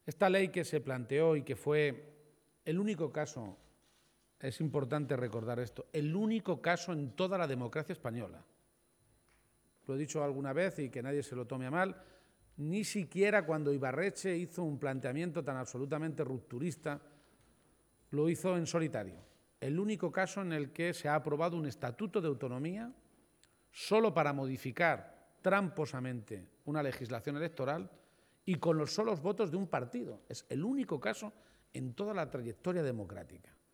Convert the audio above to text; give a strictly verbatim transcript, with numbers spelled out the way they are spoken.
Esta ley que se planteó y que fue el único caso, es importante recordar esto, el único caso en toda la democracia española. Lo he dicho alguna vez y que nadie se lo tome a mal, ni siquiera cuando Ibarretxe hizo un planteamiento tan absolutamente rupturista, lo hizo en solitario. El único caso en el que se ha aprobado un estatuto de autonomía solo para modificar tramposamente una legislación electoral y con los solos votos de un partido. Es el único caso en toda la trayectoria democrática.